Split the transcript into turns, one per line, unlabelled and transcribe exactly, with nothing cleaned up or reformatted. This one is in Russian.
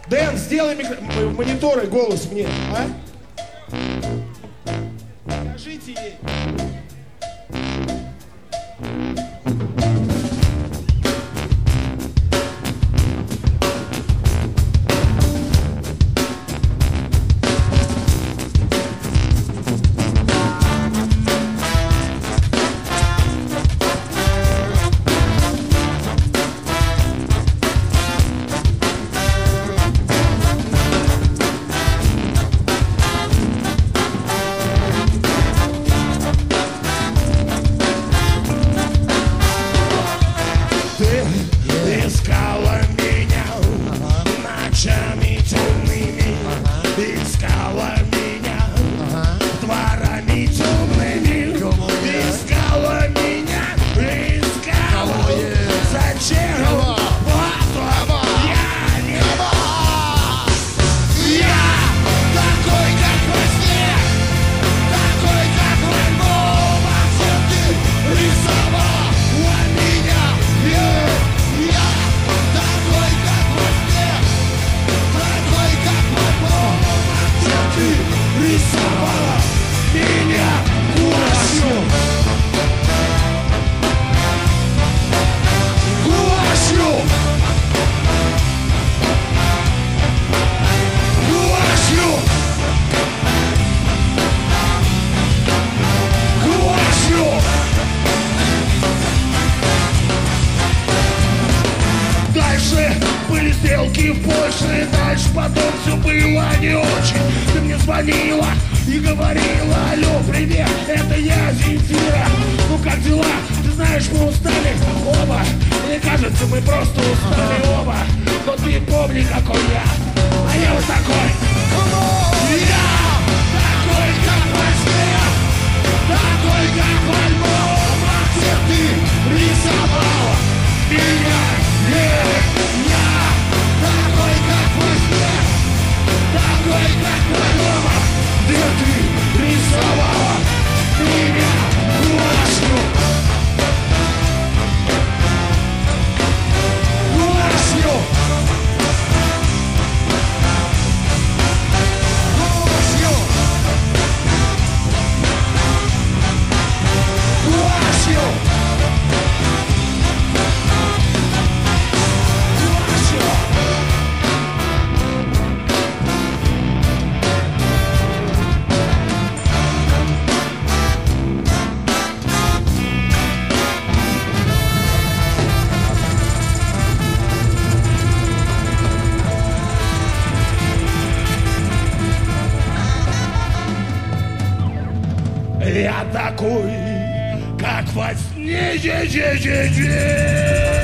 Дэн, сделай микро... м- мониторы, голос мне, а? Скажите ей.
Искала меня ночами темными, искала меня дворами темными, искала меня, искала. Зачем? Я не я такой, как во сне, такой, как в альбомах, где ты рисовала меня. Я такой, как во сне, такой, как в альбомах, где ты рисовала меня гуашью. Гуашью. Гуашью. Гуашью. Дальше были стрелки в Польше, дальше потом все было не очень. Ты мне звонила и говорила: алло, привет, это я, Земфира. Ну как дела? Ты знаешь, мы устали оба. Мне кажется, мы просто устали оба. Но ты помни, какой я, а я вот такой. Я такой, как во сне, такой, как в альбомах, где ты рисовала меня. Я такой, как во сне, такой, как в альбомах, где ты рисовала меня гуашью. Гуашью. Гуашью. Гуашью. Я такой, как во сне, же, же, же, же.